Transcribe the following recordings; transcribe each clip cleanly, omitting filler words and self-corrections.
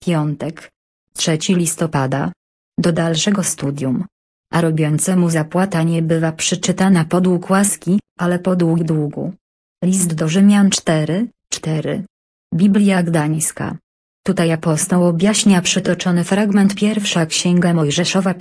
Piątek, 3 listopada. Do dalszego studium. A robiącemu zapłata nie bywa przyczytana podług łaski, ale podług długu. List do Rzymian 4:4. Biblia Gdańska. Tutaj apostoł objaśnia przytoczony fragment, pierwsza Księga Mojżeszowa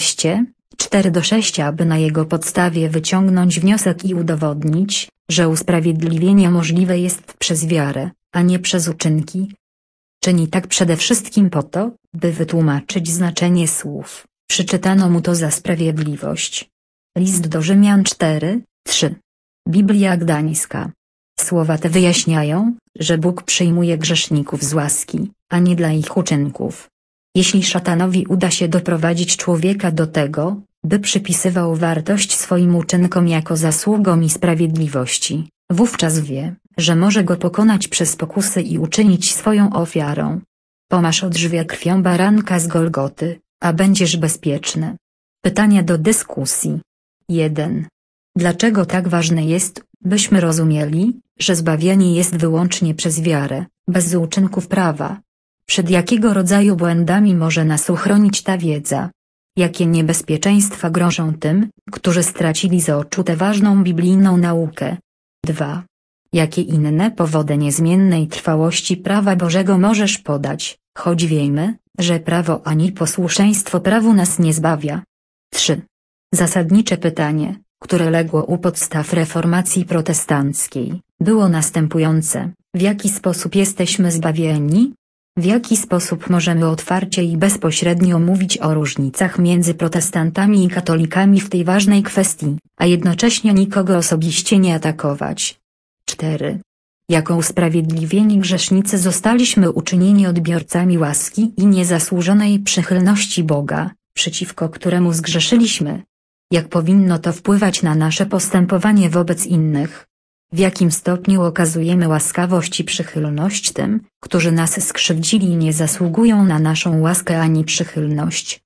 15:4-6, aby na jego podstawie wyciągnąć wniosek i udowodnić, że usprawiedliwienie możliwe jest przez wiarę, a nie przez uczynki. Czyni tak przede wszystkim po to, by wytłumaczyć znaczenie słów. Przeczytano mu to za sprawiedliwość. List do Rzymian 4:3. Biblia Gdańska. Słowa te wyjaśniają, że Bóg przyjmuje grzeszników z łaski, a nie dla ich uczynków. Jeśli szatanowi uda się doprowadzić człowieka do tego, by przypisywał wartość swoim uczynkom jako zasługom i sprawiedliwości, wówczas wie, że może go pokonać przez pokusy i uczynić swoją ofiarą. Pomasz odżywia krwią baranka z Golgoty, a będziesz bezpieczny. Pytania do dyskusji. 1. Dlaczego tak ważne jest, byśmy rozumieli, że zbawienie jest wyłącznie przez wiarę, bez uczynków prawa? Przed jakiego rodzaju błędami może nas uchronić ta wiedza? Jakie niebezpieczeństwa grożą tym, którzy stracili z oczu tę ważną biblijną naukę? 2. Jakie inne powody niezmiennej trwałości prawa Bożego możesz podać, choć wiemy, że prawo ani posłuszeństwo prawu nas nie zbawia? 3. Zasadnicze pytanie, które legło u podstaw reformacji protestanckiej, było następujące: w jaki sposób jesteśmy zbawieni? W jaki sposób możemy otwarcie i bezpośrednio mówić o różnicach między protestantami i katolikami w tej ważnej kwestii, a jednocześnie nikogo osobiście nie atakować? 4. Jako usprawiedliwieni grzesznicy zostaliśmy uczynieni odbiorcami łaski i niezasłużonej przychylności Boga, przeciwko któremu zgrzeszyliśmy? Jak powinno to wpływać na nasze postępowanie wobec innych? W jakim stopniu okazujemy łaskawość i przychylność tym, którzy nas skrzywdzili i nie zasługują na naszą łaskę ani przychylność?